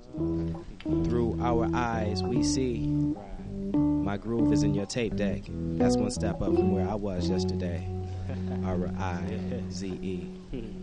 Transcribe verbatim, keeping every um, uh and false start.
Through our eyes, we see. My groove is in your tape deck. That's one step up from where I was yesterday. R I Z E.